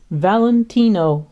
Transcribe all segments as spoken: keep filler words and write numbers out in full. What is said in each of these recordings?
Valentino.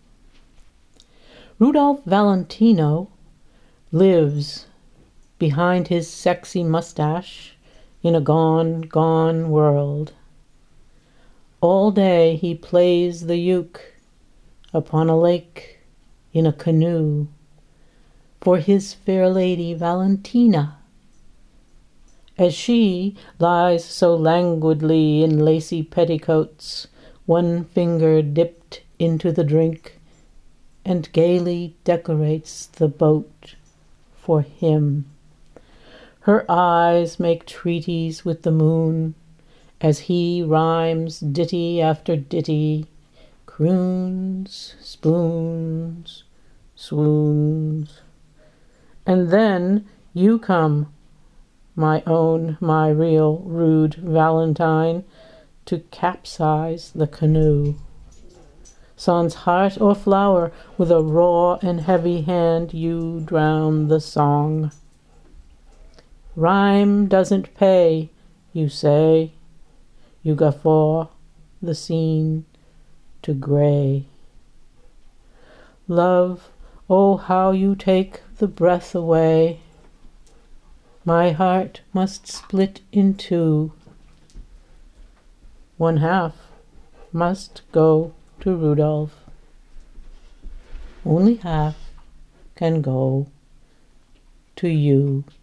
Rudolph Valentino lives behind his sexy mustache in a gone, gone world. All day he plays the uke upon a lake in a canoe for his fair lady Valentina, as she lies so languidly in lacy petticoats, one finger dipped into the drink, and gaily decorates the boat for him. Her eyes make treaties with the moon as he rhymes ditty after ditty, croons, spoons, swoons. And then you come, my own, my real, rude Valentine, to capsize the canoe. Sans heart or flower, with a raw and heavy hand you drown the song. Rhyme doesn't pay, you say. You guffaw the scene to gray. Love, oh how you take the breath away. My heart must split in two. One half must go to Rudolph. Only half can go to you.